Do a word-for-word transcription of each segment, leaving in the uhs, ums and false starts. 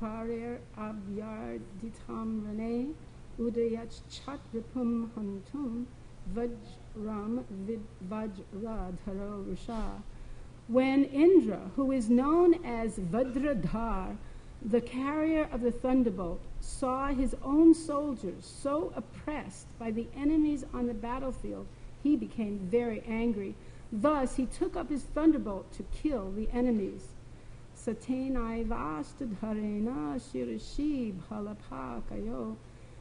parir abhyarditam rane udayach chat ripum hantum vajram vid vajradharo rusha. When Indra, who is known as Vajradhar, the carrier of the thunderbolt, saw his own soldiers so oppressed by the enemies on the battlefield, he became very angry. Thus he took up his thunderbolt to kill the enemies. Satenai vastadharena shirishi bhalapakayo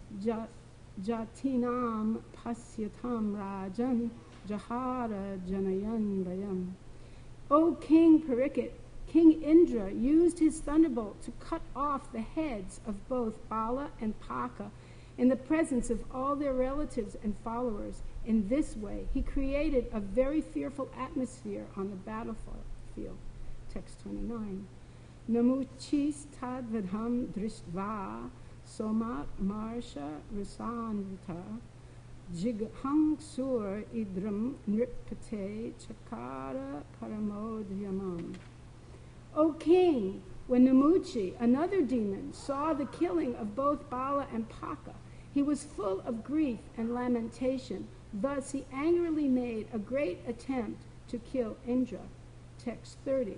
jatinam pasyatam rajan jahara janayandayam. O King Parikshit, King Indra used his thunderbolt to cut off the heads of both Bala and Paka in the presence of all their relatives and followers. In this way, he created a very fearful atmosphere on the battlefield. Text twenty-nine. Namuchis tadvadham drishtva soma marsha rasanvita jighang sur idram nripate chakara paramodhyamam. O king, when Namuchi, another demon, saw the killing of both Bala and Paka, he was full of grief and lamentation. Thus he angrily made a great attempt to kill Indra. Text thirty.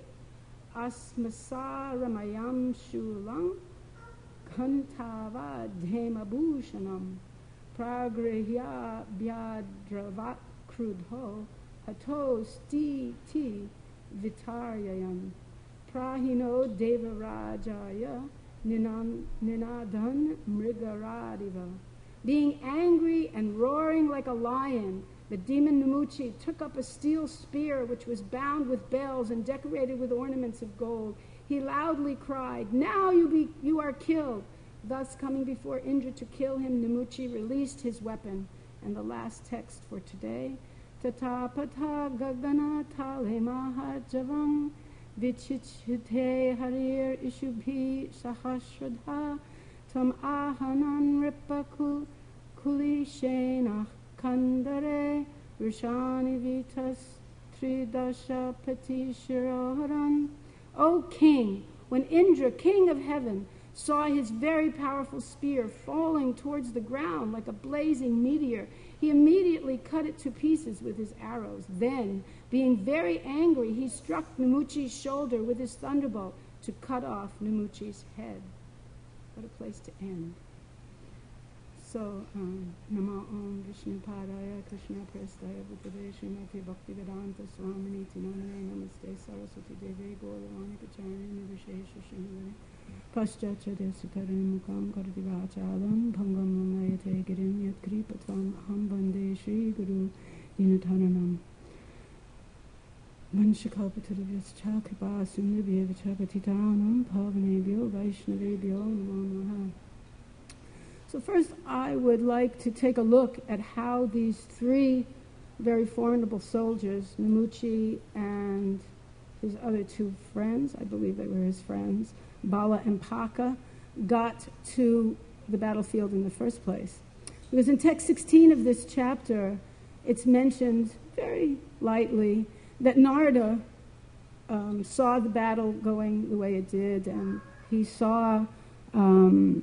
Asmasa ramayam shulam kantava dhemabhushanam pragrihya byadravat krudho hato sti ti vitaryayam prahino devarajaya ninadan mrigaradiva. Being angry and roaring like a lion, the demon Namuchi took up a steel spear which was bound with bells and decorated with ornaments of gold. He loudly cried, "Now you be you are killed!" Thus, coming before Indra to kill him, Namuchi released his weapon. And the last text for today: Tatapatha gagana tale mahajavam vichichite harir ishubhi sahasradha tam ahanan ripaku kulishena kandare rushani vitas tridasha patishiroharan. O king, when Indra, king of heaven, saw his very powerful spear falling towards the ground like a blazing meteor, he immediately cut it to pieces with his arrows. Then, being very angry, he struck Namuchi's shoulder with his thunderbolt to cut off Namuchi's head. What a place to end. So, um, Nama Om Vishnu Padaya Krishna Prestaya Bhutade Srimati Bhaktivedanta Swamini Tinamane Namaste Saraswati Devi Gauravani Pacharani Nirvishesha Srimati Paschacha Desikarim Mukam Karati Vachalam Bhangam Namayate Girim Yat Kripatvam Aham Bande Shri Guru Dinataranam Vanshakapatarvyascha Kripa Sundarbhya Vichapatitanam Bhavanebhyo Vaishnavebhyo Namo Namaha. So first, I would like to take a look at how these three very formidable soldiers, Namuchi and his other two friends, I believe they were his friends, Bala and Paka, got to the battlefield in the first place. Because in text sixteen of this chapter, it's mentioned very lightly that Narada um, saw the battle going the way it did, and he saw um,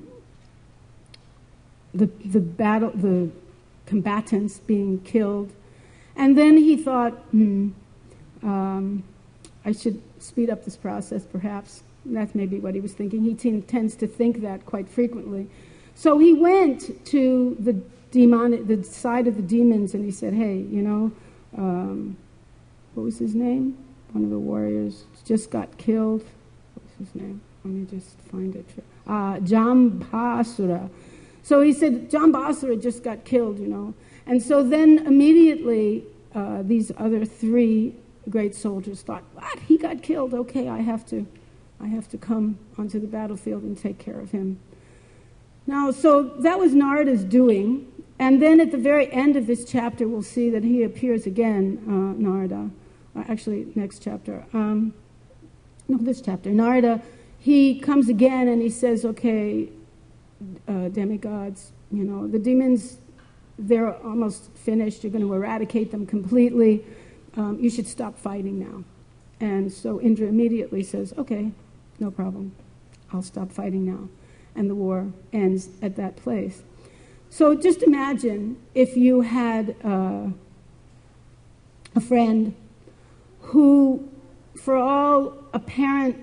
the the battle, the combatants being killed, and then he thought, hmm, um, I should speed up this process, perhaps. That's maybe what he was thinking. He t- tends to think that quite frequently. So he went to the demonic, the side of the demons, and he said, "Hey, you know, um, what was his name? One of the warriors just got killed. What was his name? Let me just find it. Uh, Jambasura." So he said, Jambasura just got killed, you know. And so then immediately uh, these other three great soldiers thought, what? He got killed. Okay, I have to, I have to come onto the battlefield and take care of him. Now, so that was Narada's doing. And then at the very end of this chapter, we'll see that he appears again, uh, Narada. Uh, actually, next chapter. Um, no, this chapter. Narada, he comes again and he says, okay, Uh, demigods, you know, the demons, they're almost finished. You're going to eradicate them completely. Um, you should stop fighting now. And so Indra immediately says, okay, no problem. I'll stop fighting now. And the war ends at that place. So just imagine if you had uh, a friend who, for all apparent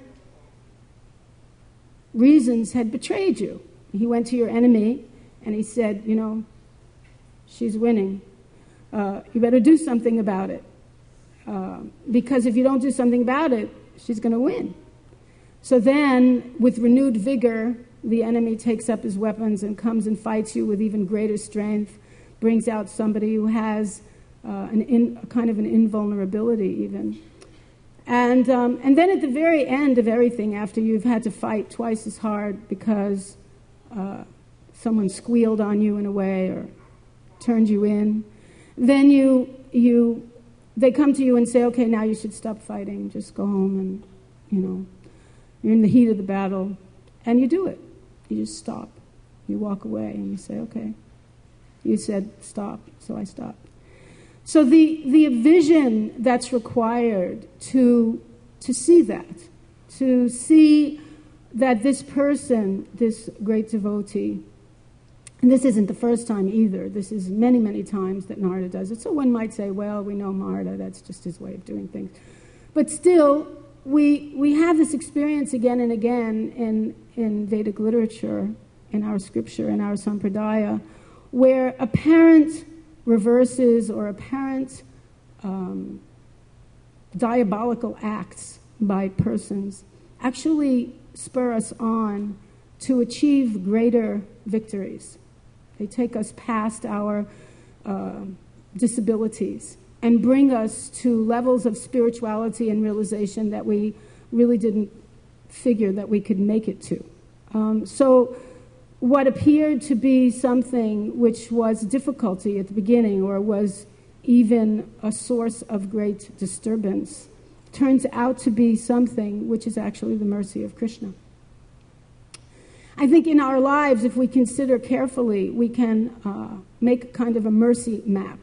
reasons, had betrayed you. He went to your enemy and he said, you know, she's winning. Uh, you better do something about it. Uh, because if you don't do something about it, she's going to win. So then, with renewed vigor, the enemy takes up his weapons and comes and fights you with even greater strength, brings out somebody who has uh, an in, a kind of an invulnerability even. And, um, and then at the very end of everything, after you've had to fight twice as hard because uh, someone squealed on you in a way or turned you in, then you you they come to you and say, okay, now you should stop fighting. Just go home and, you know, you're in the heat of the battle. And you do it. You just stop. You walk away and you say, okay. You said stop, so I stopped. So the, the vision that's required to, to see that, to see that this person, this great devotee, and this isn't the first time either. This is many, many times that Narada does it. So one might say, well, we know Narada, that's just his way of doing things. But still, we we have this experience again and again in, in Vedic literature, in our scripture, in our sampradaya, where apparent reverses or apparent um, diabolical acts by persons actually spur us on to achieve greater victories. They take us past our uh, disabilities and bring us to levels of spirituality and realization that we really didn't figure that we could make it to. Um, so what appeared to be something which was difficulty at the beginning or was even a source of great disturbance turns out to be something which is actually the mercy of Krishna. I think in our lives, if we consider carefully, we can uh, make kind of a mercy map.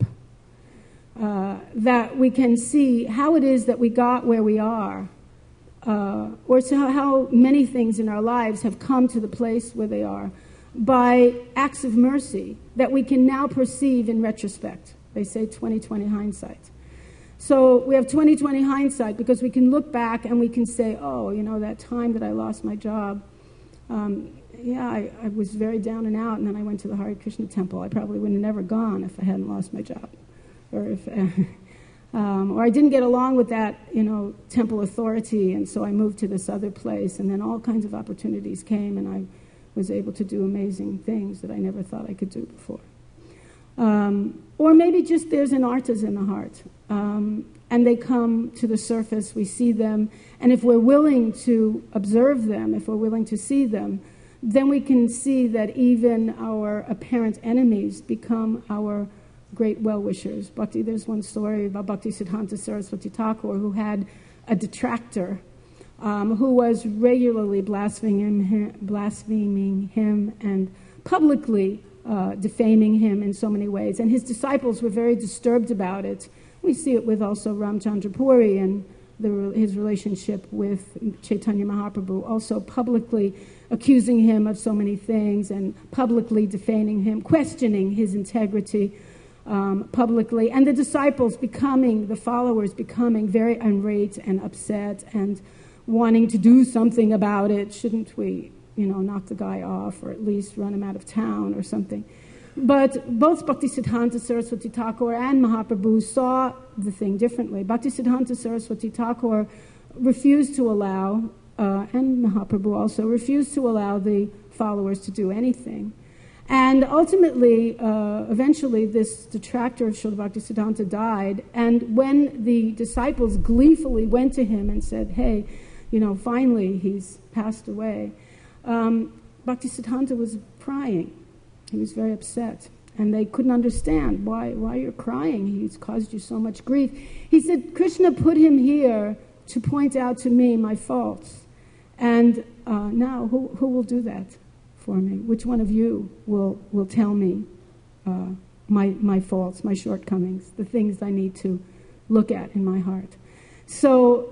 Uh, that we can see how it is that we got where we are, uh, or so how many things in our lives have come to the place where they are by acts of mercy that we can now perceive in retrospect. They say twenty twenty hindsight. So we have twenty twenty hindsight because we can look back and we can say, oh, you know, that time that I lost my job, um, yeah, I, I was very down and out, and then I went to the Hare Krishna temple. I probably would have never gone if I hadn't lost my job. Or if, uh, um, or I didn't get along with that, you know, temple authority, and so I moved to this other place, and then all kinds of opportunities came, and I was able to do amazing things that I never thought I could do before. Um, or maybe just there's an artist in the heart, um, and they come to the surface, we see them, and if we're willing to observe them, if we're willing to see them, then we can see that even our apparent enemies become our great well-wishers. Bhakti, there's one story about Bhakti Siddhanta Saraswati Thakur who had a detractor um, who was regularly blaspheming him, blaspheming him and publicly uh, defaming him in so many ways. And his disciples were very disturbed about it. We see it with also Ramchandra Puri and the, his relationship with Chaitanya Mahaprabhu, also publicly accusing him of so many things and publicly defaming him, questioning his integrity um, publicly, and the disciples becoming, the followers becoming very irate and upset and wanting to do something about it. Shouldn't we, you know, knock the guy off or at least run him out of town or something? But both Bhaktisiddhanta Saraswati Thakur and Mahaprabhu saw the thing differently. Bhaktisiddhanta Saraswati Thakur refused to allow, uh, and Mahaprabhu also, refused to allow the followers to do anything. And ultimately, uh, eventually, this detractor of Srila Bhaktisiddhanta died, and when the disciples gleefully went to him and said, hey, you know, finally he's passed away, um, Bhaktisiddhanta was crying. He was very upset, and they couldn't understand why why you're crying. He's caused you so much grief. He said, Krishna put him here to point out to me my faults, and uh, now who who will do that for me? Which one of you will will tell me uh, my my faults, my shortcomings, the things I need to look at in my heart? So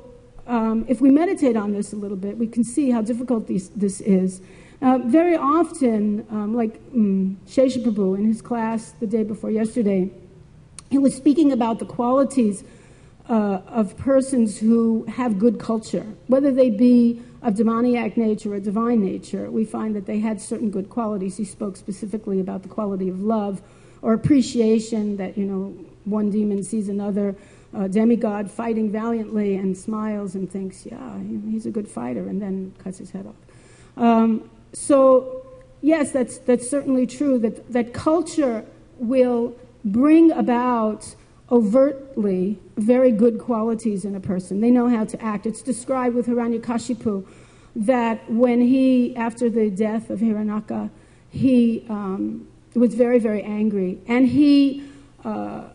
um, if we meditate on this a little bit, we can see how difficult this, this is. Uh, very often, um, like um, Shesha Prabhu in his class the day before yesterday, he was speaking about the qualities uh, of persons who have good culture, whether they be of demoniac nature or divine nature. We find that they had certain good qualities. He spoke specifically about the quality of love or appreciation, that, you know, one demon sees another uh, demigod fighting valiantly and smiles and thinks, yeah, he's a good fighter, and then cuts his head off. Um, so, yes, that's that's certainly true, that, that culture will bring about overtly very good qualities in a person. They know how to act. It's described with Hiranyakashipu that when he, after the death of Hiranyaka, he um, was very, very angry. And he uh,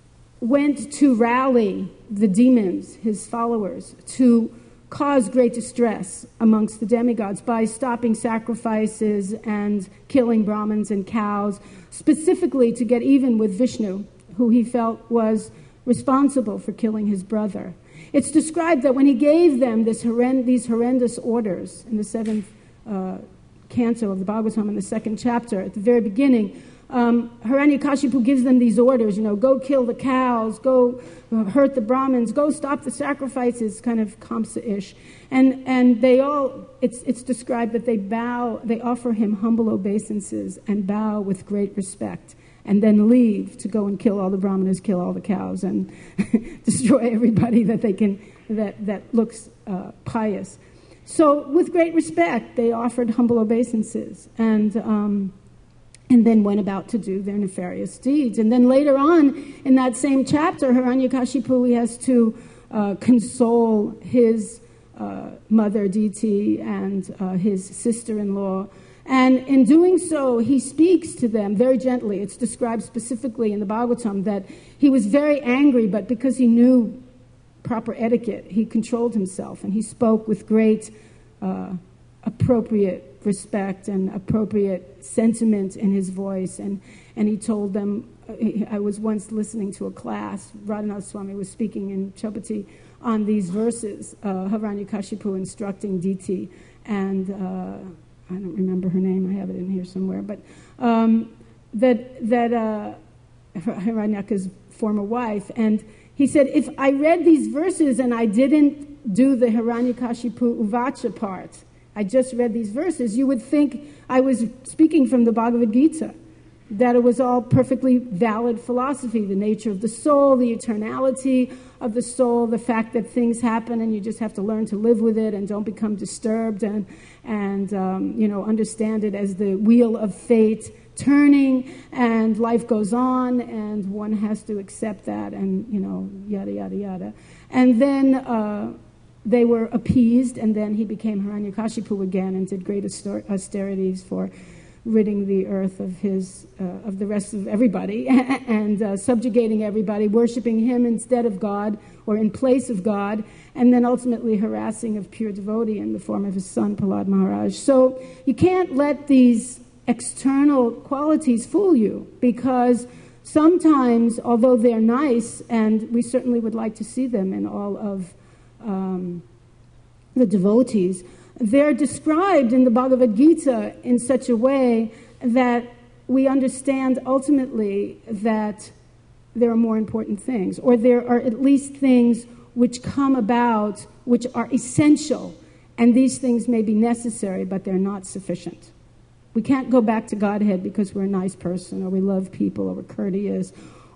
went to rally the demons, his followers, to cause great distress amongst the demigods by stopping sacrifices and killing Brahmins and cows, specifically to get even with Vishnu, who he felt was responsible for killing his brother. It's described that when he gave them this horrend- these horrendous orders in the seventh uh, canto of the Bhagavatam, in the second chapter, at the very beginning, um, Hiranyakashipu gives them these orders, you know, go kill the cows, go uh, hurt the Brahmins, go stop the sacrifices, kind of Kamsa-ish. And and they all, it's it's described that they bow, they offer him humble obeisances and bow with great respect, and then leave to go and kill all the Brahmanas, kill all the cows, and destroy everybody that they can that that looks uh, pious. So, with great respect, they offered humble obeisances, and um, and then went about to do their nefarious deeds. And then later on, in that same chapter, Hiranyakashipu has to uh, console his uh, mother, Diti, and uh, his sister-in-law. And in doing so, he speaks to them very gently. It's described specifically in the Bhagavatam that he was very angry, but because he knew proper etiquette, he controlled himself, and he spoke with great uh, appropriate respect and appropriate sentiment in his voice. And, and he told them, I was once listening to a class, Radhanath Swami was speaking in Chopati on these verses, uh, Hiranyakashipu instructing Diti, and uh, I don't remember her name, I have it in here somewhere, but um, that, that uh, Hiranyaka's former wife, and he said, if I read these verses and I didn't do the Hiranyakashipu Uvacha part, I just read these verses, you would think I was speaking from the Bhagavad Gita, that it was all perfectly valid philosophy, the nature of the soul, the eternality of the soul, the fact that things happen and you just have to learn to live with it and don't become disturbed, and, and um, you know, understand it as the wheel of fate turning, and life goes on, and one has to accept that, and, you know, yada, yada, yada. And then uh, they were appeased, and then he became Hiranyakashipu again and did great austerities for ridding the earth of his, uh, of the rest of everybody, and uh, subjugating everybody, worshiping him instead of God, or in place of God, and then ultimately harassing of pure devotee in the form of his son, Prahlad Maharaj. So you can't let these external qualities fool you, because sometimes, although they're nice, and we certainly would like to see them in all of um, the devotees, they're described in the Bhagavad Gita in such a way that we understand ultimately that there are more important things, or there are at least things which come about which are essential, and these things may be necessary, but they're not sufficient. We can't go back to Godhead because we're a nice person, or we love people, or we're courteous,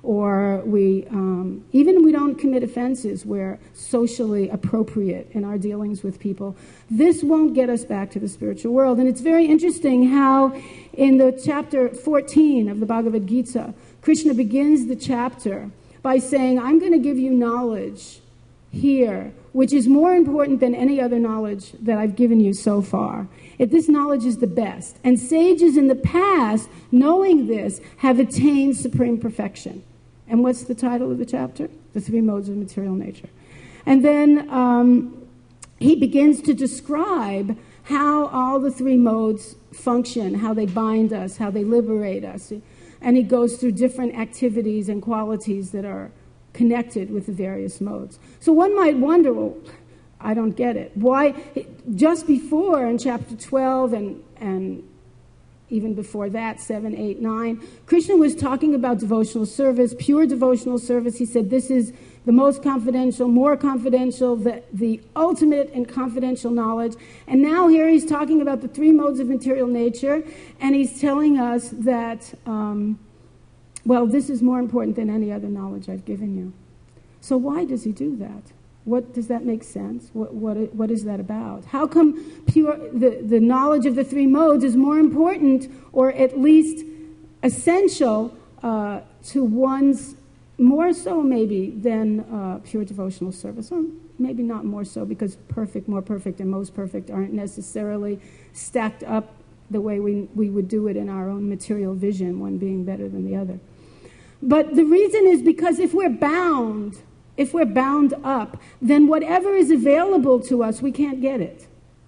or we, um, even we don't commit offenses, we're socially appropriate in our dealings with people. This won't get us back to the spiritual world. And it's very interesting how in the chapter fourteen of the Bhagavad Gita, Krishna begins the chapter by saying, I'm going to give you knowledge here, which is more important than any other knowledge that I've given you so far. If this knowledge is the best. And sages in the past, knowing this, have attained supreme perfection. And what's the title of the chapter? The Three Modes of Material Nature. And then um, he begins to describe how all the three modes function, how they bind us, how they liberate us. And he goes through different activities and qualities that are connected with the various modes. So one might wonder, well, I don't get it. Why? Just before in chapter twelve and and even before that, seven, eight, nine, Krishna was talking about devotional service, pure devotional service. He said this is the most confidential, more confidential, the, the ultimate in confidential knowledge. And now here he's talking about the three modes of material nature, and he's telling us that, um, well, this is more important than any other knowledge I've given you. So why does he do that? What does that make sense? What what what is that about? How come pure the, the knowledge of the three modes is more important, or at least essential uh, to one's, more so maybe than uh, pure devotional service? Or maybe not more so, because perfect, more perfect, and most perfect aren't necessarily stacked up the way we we would do it in our own material vision, one being better than the other. But the reason is because if we're bound, if we're bound up, then whatever is available to us, we can't get it.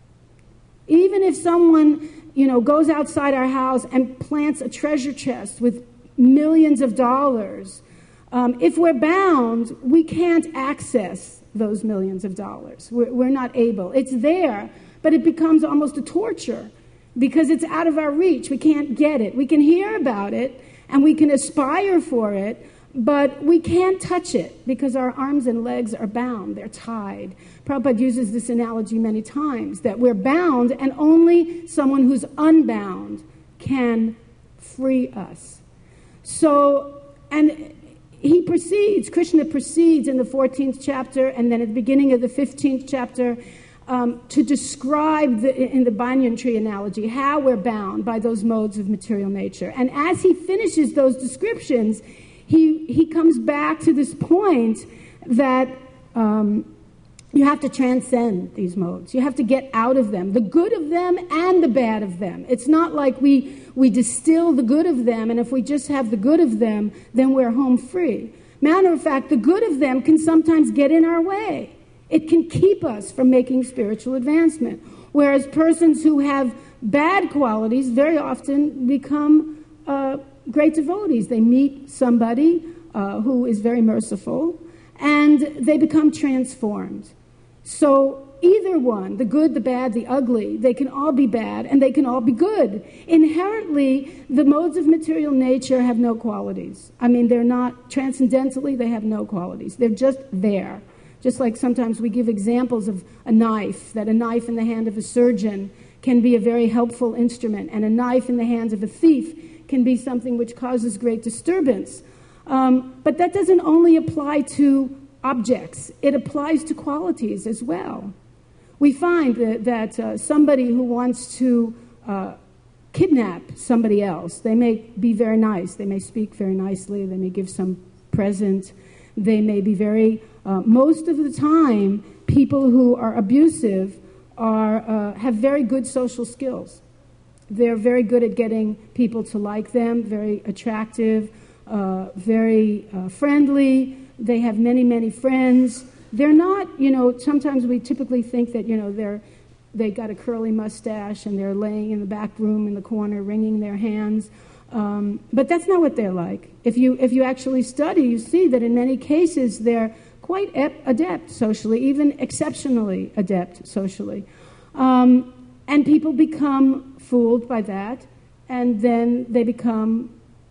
Even if someone, you know, goes outside our house and plants a treasure chest with millions of dollars, um, if we're bound, we can't access those millions of dollars. We're, we're not able. It's there, but it becomes almost a torture because it's out of our reach. We can't get it. We can hear about it and we can aspire for it, but we can't touch it because our arms and legs are bound. They're tied. Prabhupada uses this analogy many times, that we're bound and only someone who's unbound can free us. So, and he proceeds, Krishna proceeds in the fourteenth chapter and then at the beginning of the fifteenth chapter um, to describe, the, in the banyan tree analogy, how we're bound by those modes of material nature. And as he finishes those descriptions, He he comes back to this point that um, you have to transcend these modes. You have to get out of them, the good of them and the bad of them. It's not like we, we distill the good of them, and if we just have the good of them, then we're home free. Matter of fact, the good of them can sometimes get in our way. It can keep us from making spiritual advancement. Whereas persons who have bad qualities very often become Uh, great devotees. They meet somebody uh, who is very merciful, and they become transformed. So either one, the good, the bad, the ugly, they can all be bad, and they can all be good. Inherently, the modes of material nature have no qualities. I mean, they're not, transcendentally, they have no qualities. They're just there. Just like sometimes we give examples of a knife, that a knife in the hand of a surgeon can be a very helpful instrument, and a knife in the hands of a thief can be something which causes great disturbance. Um, but that doesn't only apply to objects. It applies to qualities as well. We find that, that uh, somebody who wants to uh, kidnap somebody else, they may be very nice. They may speak very nicely. They may give some present. They may be very... Uh, most of the time, people who are abusive are uh, have very good social skills. They're very good at getting people to like them, very attractive, uh, very uh, friendly. They have many, many friends. They're not, you know, sometimes we typically think that, you know, they're, they got a curly mustache and they're laying in the back room in the corner wringing their hands. Um, but that's not what they're like. If you, if you actually study, you see that in many cases they're quite ep- adept socially, even exceptionally adept socially. Um, and people become fooled by that, and then they become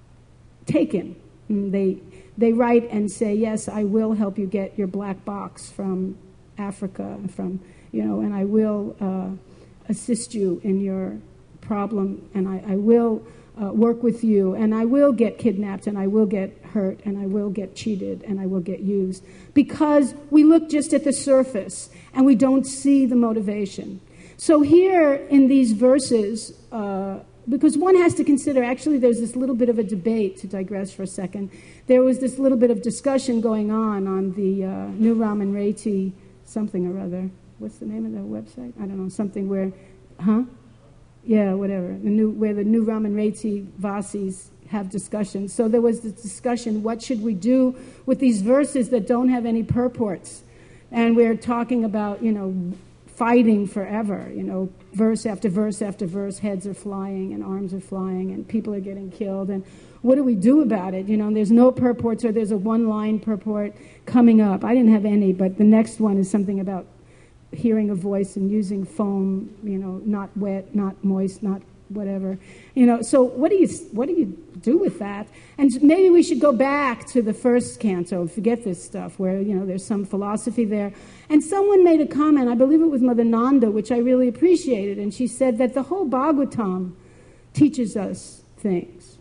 taken. And they they write and say, yes, I will help you get your black box from Africa, from, you know, and I will uh, assist you in your problem, and I, I will uh, work with you, and I will get kidnapped, and I will get hurt, and I will get cheated, and I will get used. Because we look just at the surface, and we don't see the motivation. So here in these verses, uh, because one has to consider, actually there's this little bit of a debate, to digress for a second. There was this little bit of discussion going on on the uh, New Raman Reti something or other. What's the name of the website? I don't know, something where, huh? Yeah, whatever. The new, where the New Raman Reti Vasis have discussions. So there was this discussion, what should we do with these verses that don't have any purports? And we're talking about, you know, fighting forever, you know, verse after verse after verse, heads are flying and arms are flying and people are getting killed. And what do we do about it? You know, there's no purports, or there's a one-line purport coming up. I didn't have any, but the next one is something about hearing a voice and using foam, you know, not wet, not moist, not whatever, you know. So what do you what do you do with that? And maybe we should go back to the first canto, forget this stuff, where, you know, there's some philosophy there. And someone made a comment, I believe it was Mother Nanda, which I really appreciated, and she said that the whole Bhagavatam teaches us things.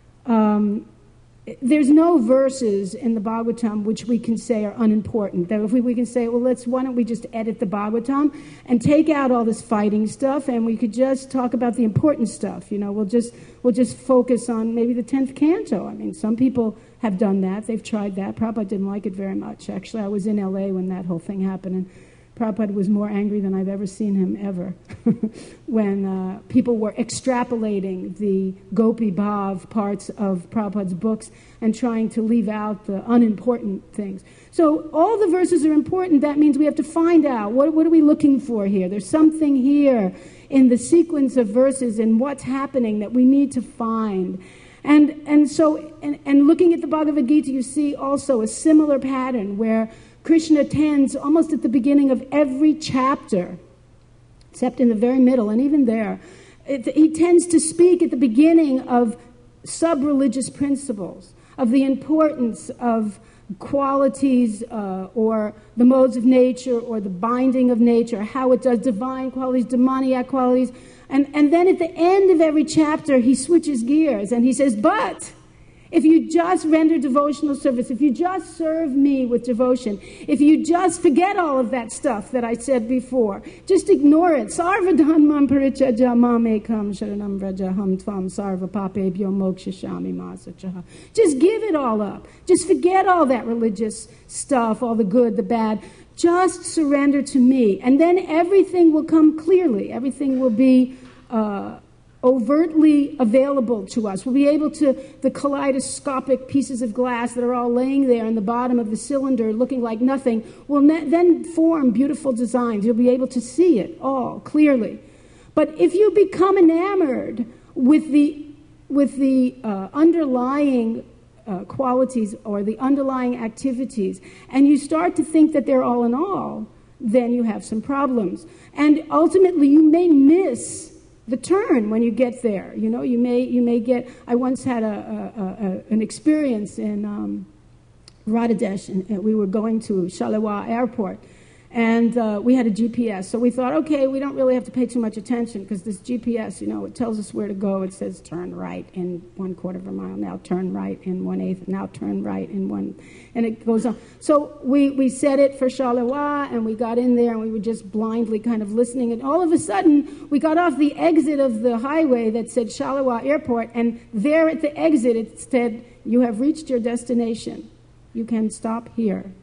Um, there's no verses in the Bhagavatam which we can say are unimportant. That if we, we can say, well, let's why don't we just edit the Bhagavatam and take out all this fighting stuff, and we could just talk about the important stuff. You know, we'll just we'll just focus on maybe the tenth canto. I mean, some people have done that. They've tried that. Prabhupada didn't like it very much. Actually, I was in L A when that whole thing happened, and Prabhupada was more angry than I've ever seen him ever when uh, people were extrapolating the Gopi Bhav parts of Prabhupada's books and trying to leave out the unimportant things. So all the verses are important. That means we have to find out, what, what are we looking for here? There's something here in the sequence of verses and what's happening that we need to find. And and so, and, and looking at the Bhagavad Gita, you see also a similar pattern where Krishna tends, almost at the beginning of every chapter, except in the very middle, and even there, it, he tends to speak at the beginning of sub-religious principles, of the importance of qualities uh, or the modes of nature or the binding of nature, how it does divine qualities, demoniac qualities. And, and then at the end of every chapter, he switches gears and he says, but if you just render devotional service, if you just serve me with devotion, if you just forget all of that stuff that I said before, just ignore it. Sarva dhamman parichaja mamekam sharanam vrajaham tvam sarva papebhyo mokshashami masachaha. Just give it all up. Just forget all that religious stuff, all the good, the bad. Just surrender to me. And then everything will come clearly. Everything will be uh, overtly available to us. We'll be able to, the kaleidoscopic pieces of glass that are all laying there in the bottom of the cylinder looking like nothing will ne- then form beautiful designs. You'll be able to see it all clearly. But if you become enamored with the, with the uh, underlying uh, qualities or the underlying activities, and you start to think that they're all in all, then you have some problems. And ultimately you may miss the turn when you get there. You know, you may you may get. I once had a, a, a an experience in um, Radhadesh, and we were going to Shalawa Airport, and uh, we had a G P S. So we thought, okay, we don't really have to pay too much attention because this G P S, you know, it tells us where to go. It says turn right in one quarter of a mile. Now turn right in one eighth. Now turn right in one, and it goes on. So we we set it for Shalawa, and we got in there, and we were just blindly kind of listening. And all of a sudden, we got off the exit of the highway that said Shalawa Airport, and there at the exit it said, "You have reached your destination. You can stop here."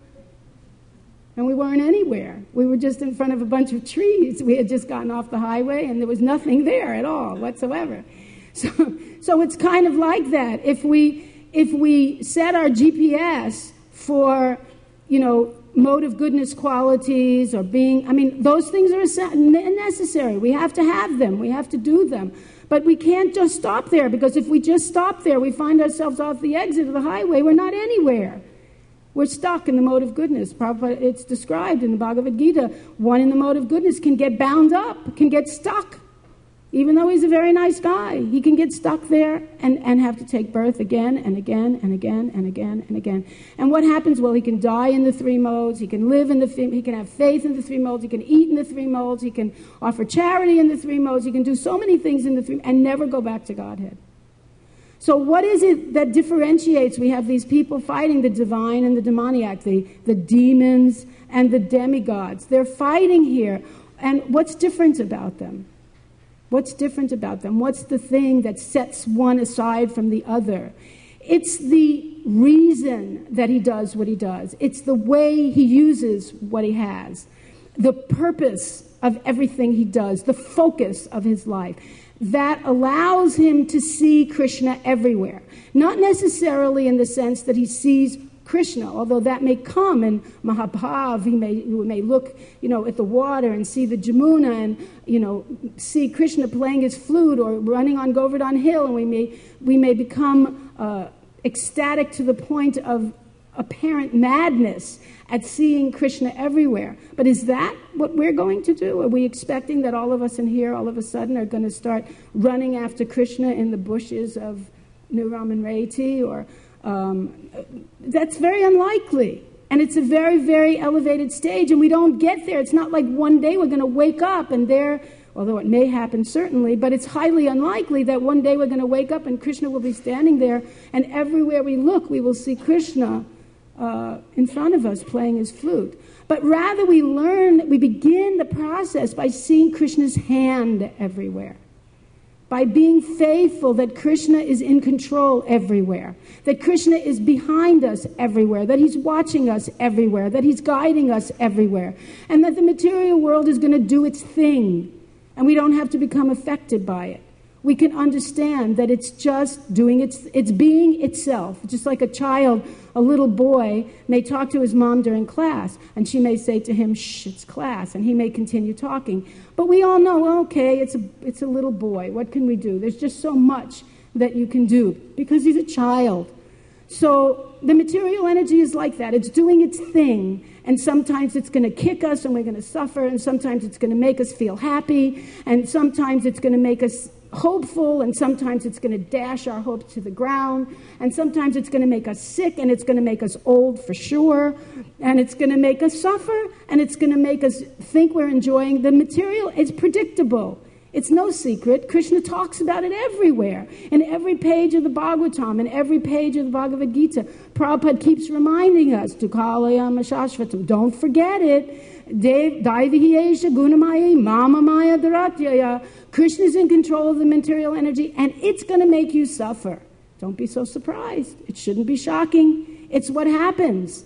And we weren't anywhere. We were just in front of a bunch of trees. We had just gotten off the highway, and there was nothing there at all whatsoever. So, so it's kind of like that. If we if we set our G P S for, you know, mode of goodness qualities or being, I mean, those things are necessary. We have to have them. We have to do them. But we can't just stop there, because if we just stop there, we find ourselves off the exit of the highway. We're not anywhere. We're stuck in the mode of goodness. Prabhupada, it's described in the Bhagavad Gita. One in the mode of goodness can get bound up, can get stuck. Even though he's a very nice guy, he can get stuck there and, and have to take birth again and again and again and again and again. And what happens? Well, he can die in the three modes. He can live in the, he can have faith in the three modes. He can eat in the three modes. He can offer charity in the three modes. He can do so many things in the three, and never go back to Godhead. So what is it that differentiates? We have these people fighting the divine and the demoniac, the, the demons and the demigods. They're fighting here. And what's different about them? What's different about them? What's the thing that sets one aside from the other? It's the reason that he does what he does. It's the way he uses what he has. The purpose of everything he does. The focus of his life. That allows him to see Krishna everywhere. Not necessarily in the sense that he sees Krishna, although that may come in Mahabhav. He may, he may look, you know, at the water and see the Jamuna and, you know, see Krishna playing his flute or running on Govardhan Hill, and we may we may become uh, ecstatic to the point of apparent madness at seeing Krishna everywhere. But is that what we're going to do? Are we expecting that all of us in here all of a sudden are going to start running after Krishna in the bushes of New Raman Reti? Or um, that's very unlikely. And it's a very, very elevated stage, and we don't get there. It's not like one day we're going to wake up and there, although it may happen certainly, but it's highly unlikely that one day we're going to wake up and Krishna will be standing there, and everywhere we look we will see Krishna uh, in front of us playing his flute. But rather we learn, we begin the process by seeing Krishna's hand everywhere. By being faithful that Krishna is in control everywhere, that Krishna is behind us everywhere, that he's watching us everywhere, that he's guiding us everywhere, and that the material world is going to do its thing, and we don't have to become affected by it. We can understand that it's just doing its, it's being itself. Just like a child, a little boy may talk to his mom during class, and she may say to him, shh, it's class, and he may continue talking. But we all know, okay, it's a, it's a little boy. What can we do? There's just so much that you can do because he's a child. So the material energy is like that. It's doing its thing, and sometimes it's going to kick us and we're going to suffer, and sometimes it's going to make us feel happy, and sometimes it's going to make us hopeful, and sometimes it's going to dash our hopes to the ground, and sometimes it's going to make us sick, and it's going to make us old for sure, and it's going to make us suffer, and it's going to make us think we're enjoying the material. It's predictable. It's no secret. Krishna talks about it everywhere, in every page of the Bhagavatam, in every page of the Bhagavad Gita. Prabhupada keeps reminding us, Dukalayam Shashvatam, don't forget it. Daivihiyesha Gunamaya Mamamaya Dharatyaya. Krishna's in control of the material energy, and it's going to make you suffer. Don't be so surprised. It shouldn't be shocking. It's what happens.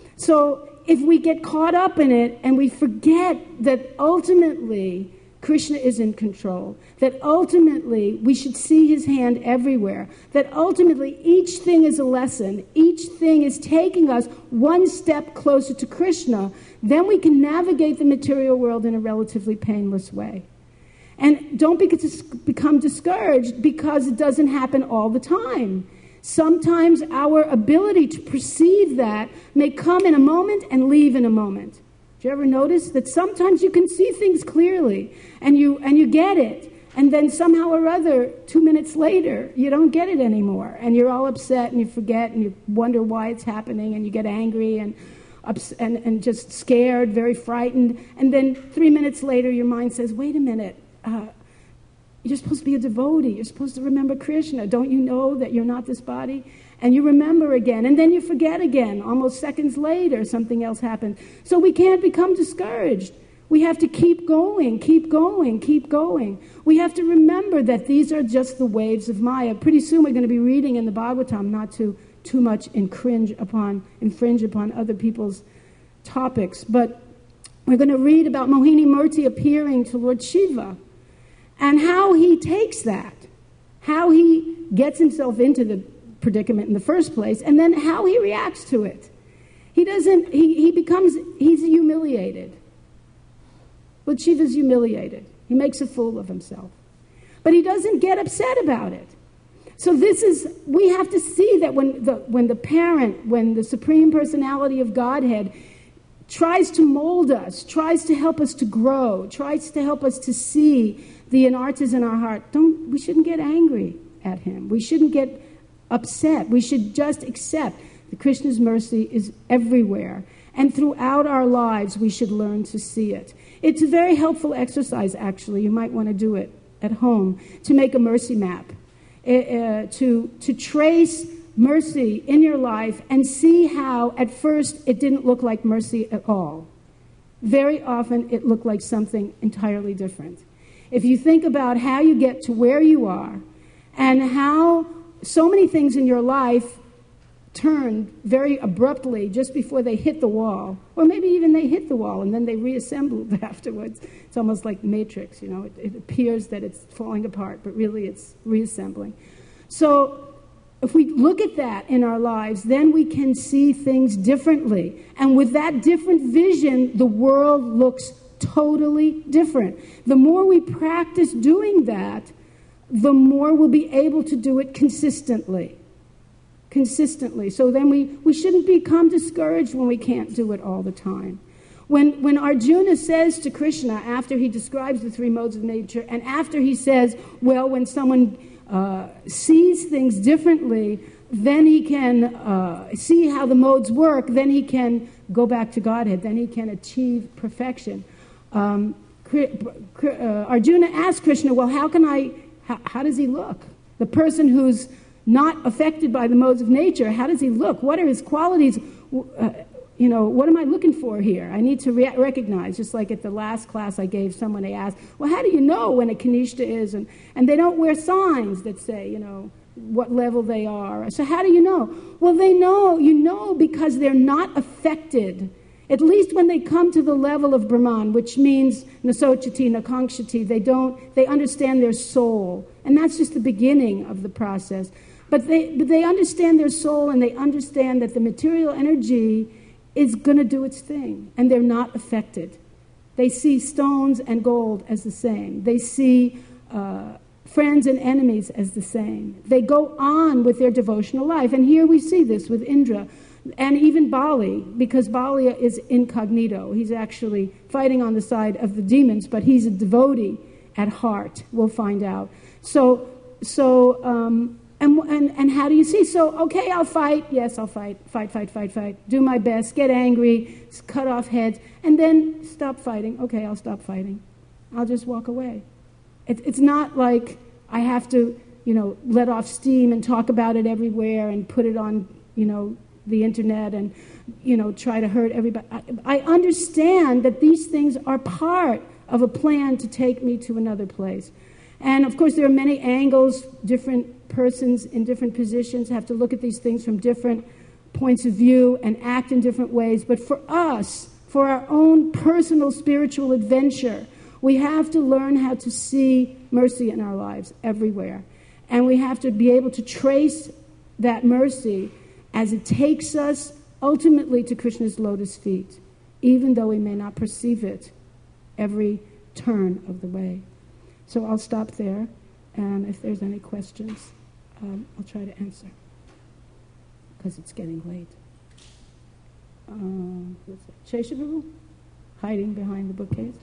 So if we get caught up in it and we forget that ultimately Krishna is in control, that ultimately we should see his hand everywhere, that ultimately each thing is a lesson, each thing is taking us one step closer to Krishna, then we can navigate the material world in a relatively painless way. And don't become discouraged because it doesn't happen all the time. Sometimes our ability to perceive that may come in a moment and leave in a moment. Do you ever notice that sometimes you can see things clearly and you and you get it, and then somehow or other, two minutes later, you don't get it anymore, and you're all upset and you forget and you wonder why it's happening, and you get angry and ups- and, and just scared, very frightened, and then three minutes later your mind says, wait a minute, uh, you're supposed to be a devotee, you're supposed to remember Krishna, don't you know that you're not this body? And you remember again, and then you forget again. Almost seconds later, something else happens. So we can't become discouraged. We have to keep going, keep going, keep going. We have to remember that these are just the waves of Maya. Pretty soon we're going to be reading in the Bhagavatam, not to too much infringe upon, infringe upon other people's topics, but we're going to read about Mohini Murti appearing to Lord Shiva and how he takes that, how he gets himself into the predicament in the first place, and then how he reacts to it. He doesn't, he, he becomes, he's humiliated. But Shiva's humiliated. He makes a fool of himself. But he doesn't get upset about it. So this is, we have to see that when the, when the parent, when the Supreme Personality of Godhead tries to mold us, tries to help us to grow, tries to help us to see the anartas in our heart, don't, we shouldn't get angry at him. We shouldn't get upset. We should just accept that Krishna's mercy is everywhere. And throughout our lives, we should learn to see it. It's a very helpful exercise, actually. You might want to do it at home, to make a mercy map, uh, to, to trace mercy in your life and see how, at first, it didn't look like mercy at all. Very often, it looked like something entirely different. If you think about how you get to where you are and how so many things in your life turned very abruptly just before they hit the wall, or maybe even they hit the wall and then they reassembled afterwards. It's almost like Matrix, you know. It, it appears that it's falling apart, but really it's reassembling. So if we look at that in our lives, then we can see things differently. And with that different vision, the world looks totally different. The more we practice doing that, the more we'll be able to do it consistently. consistently. So then we, we shouldn't become discouraged when we can't do it all the time. When, when Arjuna says to Krishna, after he describes the three modes of nature, and after he says, well, when someone uh, sees things differently, then he can uh, see how the modes work, then he can go back to Godhead, then he can achieve perfection. Um, uh, Arjuna asked Krishna, well, how can I, how, how does he look? The person who's not affected by the modes of nature, how does he look? What are his qualities? Uh, you know, what am I looking for here? I need to re- recognize, just like at the last class I gave someone, they asked, well, how do you know when a Kanishta is? And, and they don't wear signs that say, you know, what level they are. So how do you know? Well, they know, you know, because they're not affected, at least when they come to the level of Brahman, which means nasochati, nakangshati, they don't, they understand their soul. And that's just the beginning of the process. But they, but they understand their soul, and they understand that the material energy is going to do its thing, and they're not affected. They see stones and gold as the same. They see uh, friends and enemies as the same. They go on with their devotional life. And here we see this with Indra and even Bali, because Bali is incognito. He's actually fighting on the side of the demons, but he's a devotee at heart. We'll find out. So, so, um, and, and, and how do you see? So, okay, I'll fight. Yes, I'll fight. Fight, fight, fight, fight. Do my best. Get angry. Cut off heads. And then stop fighting. Okay, I'll stop fighting. I'll just walk away. It, it's not like I have to, you know, let off steam and talk about it everywhere and put it on, you know, the internet and, you know, try to hurt everybody. I, I understand that these things are part of a plan to take me to another place. And, of course, there are many angles. Different persons in different positions have to look at these things from different points of view and act in different ways. But for us, for our own personal spiritual adventure, we have to learn how to see mercy in our lives everywhere. And we have to be able to trace that mercy as it takes us ultimately to Krishna's lotus feet, even though we may not perceive it every turn of the way. So I'll stop there, and if there's any questions, um, I'll try to answer, because it's getting late. Um, Sheshababu, hiding behind the bookcase.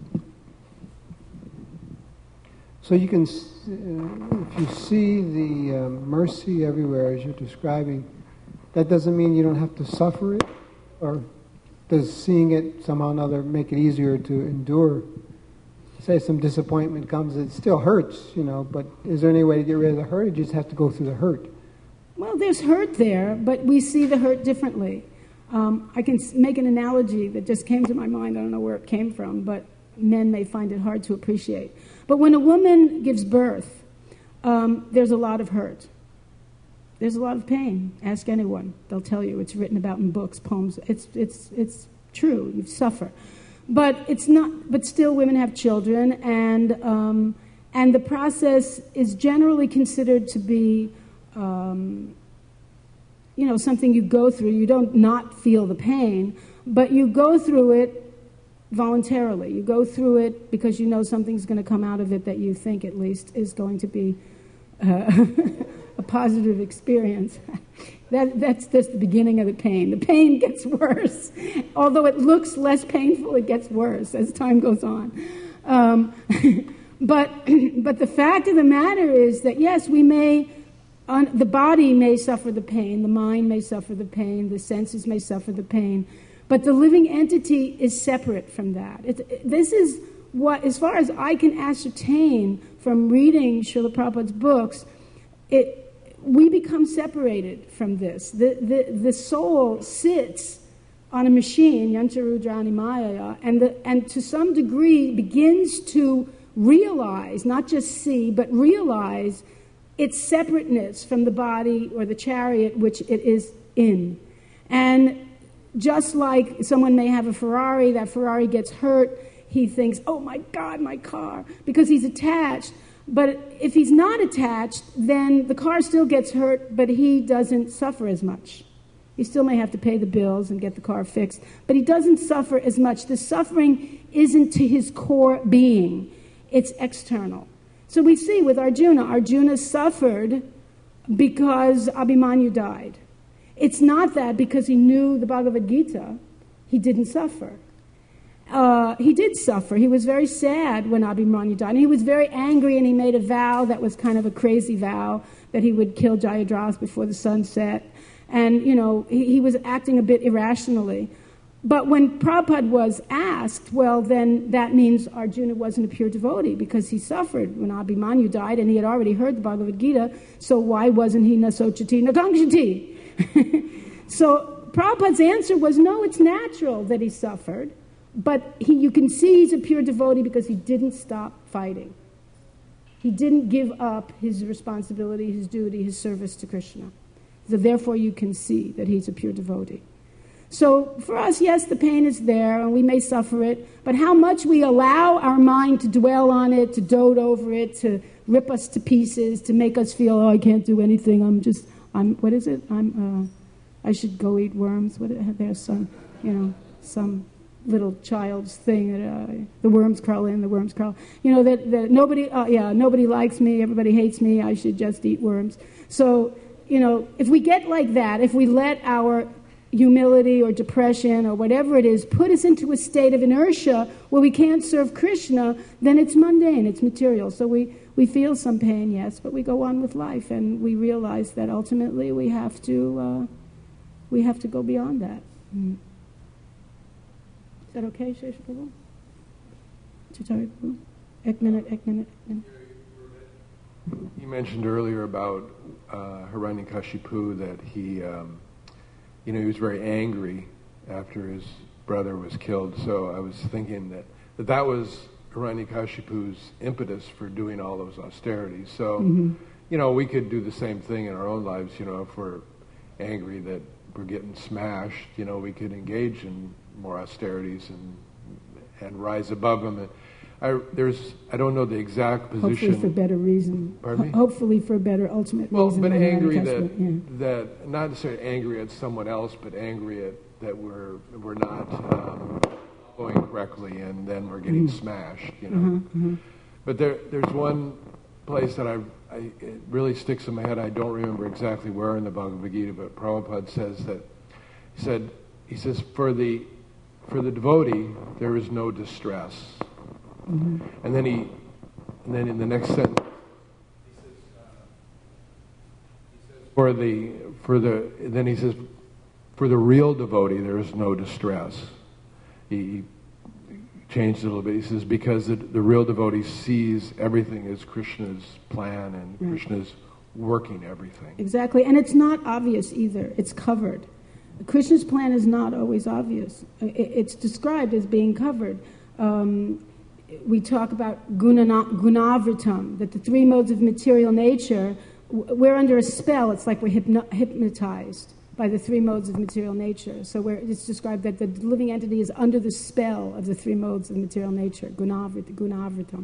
So you can, uh, if you see the uh, mercy everywhere as you're describing, that doesn't mean you don't have to suffer it, or does seeing it somehow or another make it easier to endure? Say some disappointment comes, it still hurts, you know, but is there any way to get rid of the hurt? You just have to go through the hurt. Well, there's hurt there, but we see the hurt differently. Um, I can make an analogy that just came to my mind. I don't know where it came from, but men may find it hard to appreciate. But when a woman gives birth, um, there's a lot of hurt. There's a lot of pain. Ask anyone. They'll tell you. It's written about in books, poems. It's it's it's true. You suffer. But it's not. But still, women have children, and um, and the process is generally considered to be, um, you know, something you go through. You don't not feel the pain, but you go through it voluntarily. You go through it because you know something's going to come out of it that you think, at least, is going to be uh, a positive experience. That, that's just the beginning of the pain. The pain gets worse. Although it looks less painful, it gets worse as time goes on. Um, but but the fact of the matter is that, yes, we may, un, the body may suffer the pain, the mind may suffer the pain, the senses may suffer the pain, but the living entity is separate from that. It, it, this is what, as far as I can ascertain from reading Srila Prabhupada's books, it we become separated from this. The, the, the soul sits on a machine, Yancharudrani Maya, and, the, and to some degree begins to realize, not just see, but realize its separateness from the body or the chariot which it is in. And just like someone may have a Ferrari, that Ferrari gets hurt, he thinks, oh my God, my car, because he's attached. But if he's not attached, then the car still gets hurt, but he doesn't suffer as much. He still may have to pay the bills and get the car fixed, but he doesn't suffer as much. The suffering isn't to his core being. It's external. So we see with Arjuna, Arjuna suffered because Abhimanyu died. it's not that because he knew the Bhagavad Gita, he didn't suffer. Uh, he did suffer. He was very sad when Abhimanyu died. And he was very angry, and he made a vow that was kind of a crazy vow, that he would kill Jayadratha before the sun set. And, you know, he, he was acting a bit irrationally. But when Prabhupada was asked, well, then that means Arjuna wasn't a pure devotee because he suffered when Abhimanyu died, and he had already heard the Bhagavad Gita, so why wasn't he nasochati nakangshati? So Prabhupada's answer was, no, it's natural that he suffered, but he, you can see he's a pure devotee because he didn't stop fighting. He didn't give up his responsibility, his duty, his service to Krishna. So therefore you can see that he's a pure devotee. So for us, yes, the pain is there, and we may suffer it, but how much we allow our mind to dwell on it, to dote over it, to rip us to pieces, to make us feel, oh, I can't do anything, I'm just, I'm, what is it? I'm, uh, I should go eat worms. What, there's some, you know, some little child's thing that uh, the worms crawl in, the worms crawl. You know, that, that nobody, uh, yeah, nobody likes me, everybody hates me, I should just eat worms. So, you know, if we get like that, if we let our humility or depression or whatever it is put us into a state of inertia where we can't serve Krishna, then it's mundane, it's material. So we, we feel some pain, yes, but we go on with life, and we realize that ultimately we have to uh, we have to go beyond that. Mm. Is that okay, Shesha Prabhu? Chaitanya Prabhu? Ek minute, ek minute, ek minute. You mentioned earlier about uh, Hiranyakashipu, that he um, you know, he was very angry after his brother was killed. So I was thinking that that, that was Hiranyakashipu's impetus for doing all those austerities. So, mm-hmm. you know, we could do the same thing in our own lives. You know, if we're angry that we're getting smashed, you know, we could engage in more austerities and and rise above them. And I, there's, I don't know the exact position. Hopefully for better reason. Pardon me? Hopefully for better ultimate well, reason. Well, but angry that, yeah. that, not necessarily angry at someone else, but angry at that we're we're not um, going correctly, and then we're getting mm-hmm. smashed, you know. Uh-huh, uh-huh. But there, there's one place that I, I, it really sticks in my head. I don't remember exactly where in the Bhagavad Gita, but Prabhupada says that, he said, he says, for the, for the devotee, there is no distress. Mm-hmm. And then he, and then in the next sentence, he says, uh, he says, for the, for the, then he says, for the real devotee, there is no distress. He, he changed it a little bit. He says, because the, the real devotee sees everything as Krishna's plan, and right. Krishna's working everything. Exactly, and it's not obvious either. It's covered. Krishna's plan is not always obvious. It's described as being covered. Um, we talk about gunana, gunavritam, that the three modes of material nature, we're under a spell. It's like we're hypno- hypnotized by the three modes of material nature. So where it's described that the living entity is under the spell of the three modes of material nature, gunavrit, gunavritam.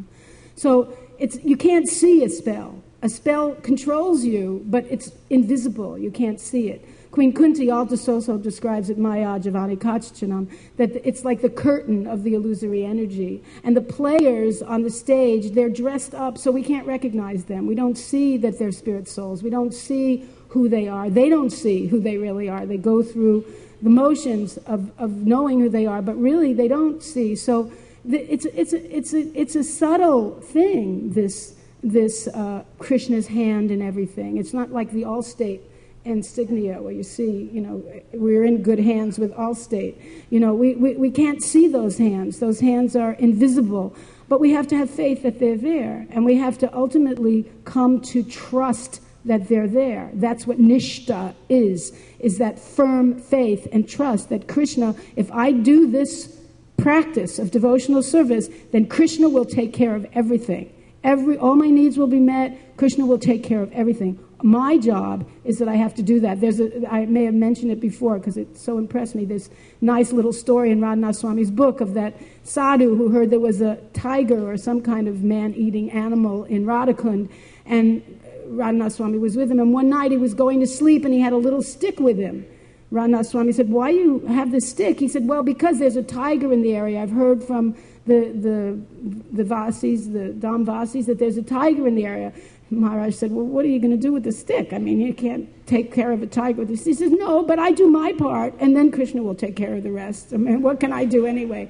So it's you can't see a spell. A spell controls you, but it's invisible. You can't see it. Queen Kunti also describes it, Maya Javani Kachchanam, that it's like the curtain of the illusory energy. And the players on the stage, they're dressed up so we can't recognize them. We don't see that they're spirit souls. We don't see who they are. They don't see who they really are. They go through the motions of, of knowing who they are, but really they don't see. So the, it's, it's, a, it's, a, it's a subtle thing, this, this uh, Krishna's hand in everything. It's not like the Allstate insignia where you see, you know, we're in good hands with Allstate. You know, we, we, we can't see those hands. Those hands are invisible. But we have to have faith that they're there. And we have to ultimately come to trust that they're there. That's what nishta is, is that firm faith and trust that Krishna, if I do this practice of devotional service, then Krishna will take care of everything. Every, all my needs will be met. Krishna will take care of everything. My job is that I have to do that. There's a, I may have mentioned it before because it so impressed me, this nice little story in Radhanath Swami's book of that sadhu who heard there was a tiger or some kind of man-eating animal in Radhakund, and Radhanath Swami was with him, and one night he was going to sleep and he had a little stick with him. Radhanath Swami said, why do you have this stick? He said, well, because there's a tiger in the area. I've heard from the the the Vasis, the Dham Vasis, that there's a tiger in the area. Maharaj said, well, what are you going to do with the stick? I mean, you can't take care of a tiger with this. He says, no, but I do my part, and then Krishna will take care of the rest. I mean, what can I do anyway?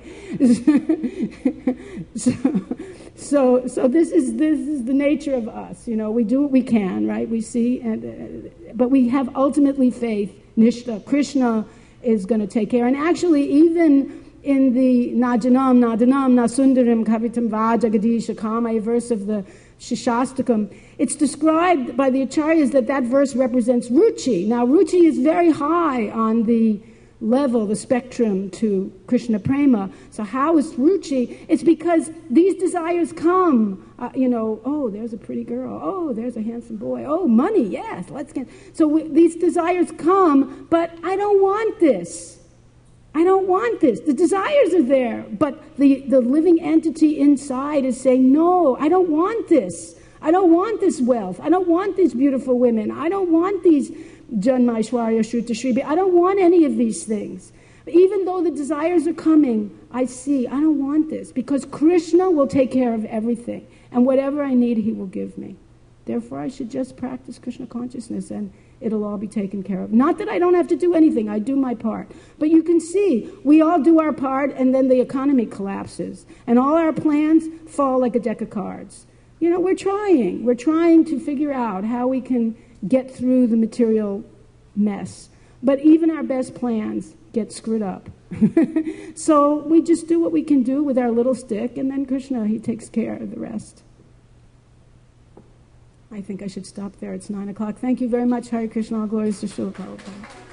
so, so, so this is this is the nature of us. You know, we do what we can, right? We see, and uh, but we have ultimately faith. Nishta, Krishna is going to take care. And actually, even in the Najanam, Nadanam, Nasundaram, Kavitam Vajagadisha Kama, a verse of the Shishastakam, it's described by the Acharyas that that verse represents Ruchi. Now, Ruchi is very high on the level, the spectrum to Krishna Prema. So how is Ruchi? It's because these desires come, uh, you know, oh, there's a pretty girl. Oh, there's a handsome boy. Oh, money, yes, let's get... So we, these desires come, but I don't want this. I don't want this. The desires are there, but the, the living entity inside is saying, no, I don't want this. I don't want this wealth. I don't want these beautiful women. I don't want these Janma, Aishwarya, Shruta, Shribi. I don't want any of these things. Even though the desires are coming, I see, I don't want this, because Krishna will take care of everything, and whatever I need, he will give me. Therefore, I should just practice Krishna consciousness, and it'll all be taken care of. Not that I don't have to do anything, I do my part. But you can see, we all do our part, and then the economy collapses, and all our plans fall like a deck of cards. You know, we're trying. We're trying to figure out how we can get through the material mess. But even our best plans get screwed up. So we just do what we can do with our little stick, and then Krishna, he takes care of the rest. I think I should stop there. It's nine o'clock. Thank you very much. Hare Krishna. All glories to Srila Prabhupada.